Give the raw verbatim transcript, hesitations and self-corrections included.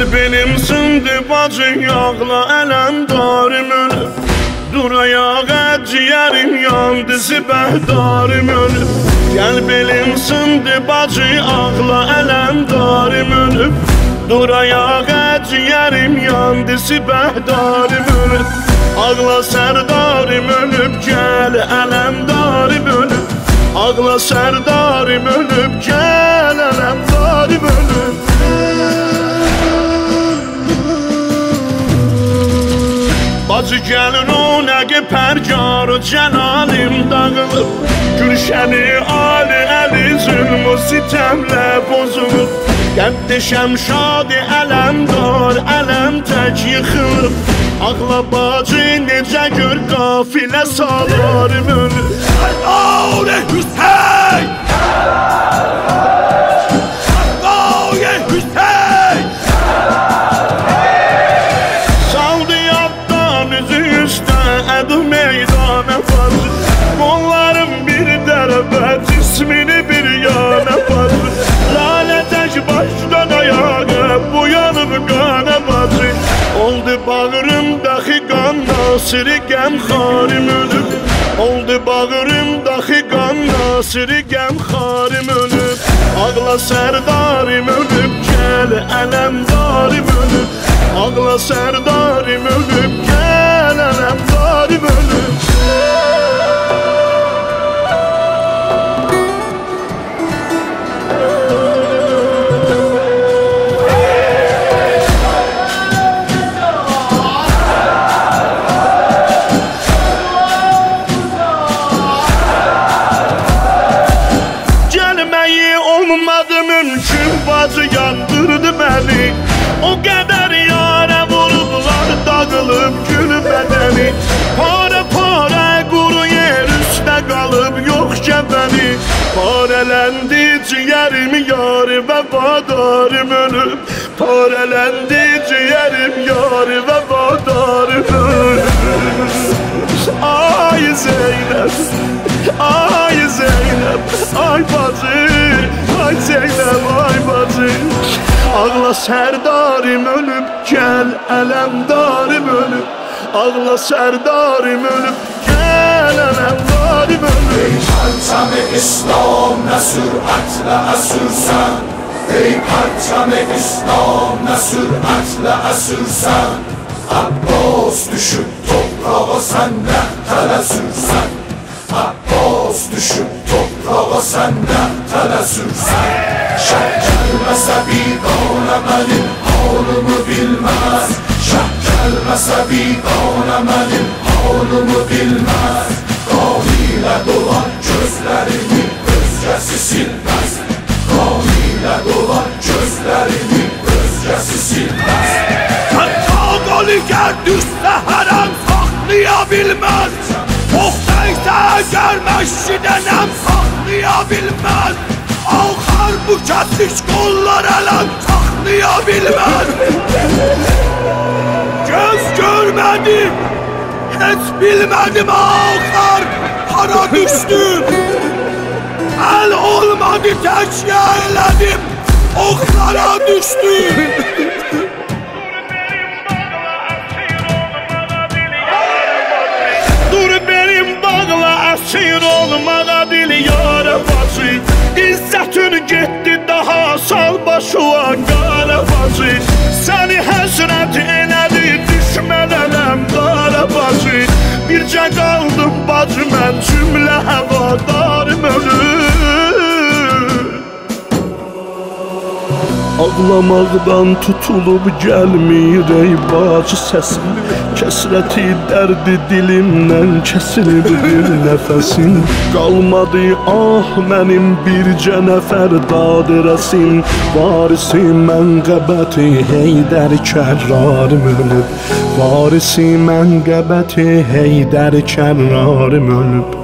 Gel benim sındı bacı yağla ələm darım ölüb. Dur ayağa ciğerim yandı zibəhdarım ölüb. Gel benim sındı bacı ağla ələm darım ölüb. Dur ayağa ciğerim yandı zibəhdarım ölüb. Ağla sərdarım ölüb gel ələm darım ölüb. Ağla sərdarım ölüb gel ələm darım ölüb. Bacı gəlin o nəqi pərgarı cəlalim dağılıb. Gülşəni ali əli zülmü sitəmlə bozulub. Qəddişəm şadi ələmdar ələm tək yıxılıb. Ağla bacı necə gör qafilə salarım ölüb. Əlqavlə Hüseyn! Əlqavlə Hüseyn! Saldı yaddan üzü üstə ədu meydana bacı. Qollarım bir dərəbə cismini bir yana bacı. Lalə tək başdan ayağa bu yanıb qana bacı. Oldu bağrımdakı qan nasiri qəmxarim ölüb. Oldu bağrımdakı qan nasiri qəmxarim ölüb. Ağla sərdarım ölüb gəl ələmdarım ölüb. Ağla sərdarım ölüb gəl ələmdarım ölüb. Olmadı mümkün bacı yandırdı beni. O qədər yara vurublar dağılıb gül bədəni. Para para quru yer üstə qalıb yox gəbəni. Parələndi ciyərim yarı və vadarım ölüb. Parələndi ciyərim yarı və vadarım ölüb. Ay Zeynəb, ay Zeynəb, ay bacı, ay Zeynəb, ay bacı. Ağla sərdarım ölüb, gəl ələmdarım ölüb. Ağla sərdarım ölüb, gəl ələmdarım ölüb. Ey parçam-ı İslam nə sürətlə əsürsən. Ey parçam-ı İslam nə sürətlə əsürsən. Abbas düşüb toprağa sən nə tələ sürsən. Abbas düşüb toprağa sən nə tələ sürsən. Şəh gəlməsə biganə mənim halımı bilməz. Şəh gəlməsə biganə mənim halımı bilməz. Qan ilə dolan gözlərimi özgəsi silməz. Qan ilə dolan gözlərimi özgəsi silməz. Qoliger düşsə hərəm saxlaya bilməz. Oxtaysa əgər məşqidənəm saxlaya bilməz. Axar bu kəsiş qollar ələm saxlaya bilməz. Göz görmədim, heç bilmədim axar hara düşdüm. Əl olmadı təkyə elədim, oxlara düşdüm. Əsir olmağa dil yara bacı. İzzətin getdi daha sal başıva qara bacı. Səni həsrət elədi düşmən ələm qara bacı. Bircə qaldım bacı mən cümlə həvadarım ölüb. Ağlamaqdan tutulub gəlmir ey bacı səsim. Kəsrəti dərdi dilimdən kəsilib bir nəfəsim. Qalmadı ah mənim bircə nəfər dadirəsim. Varisi mənqəbəti Heydər kərrarım ölüb. Varisi mənqəbəti Heydər kərrarım ölüb.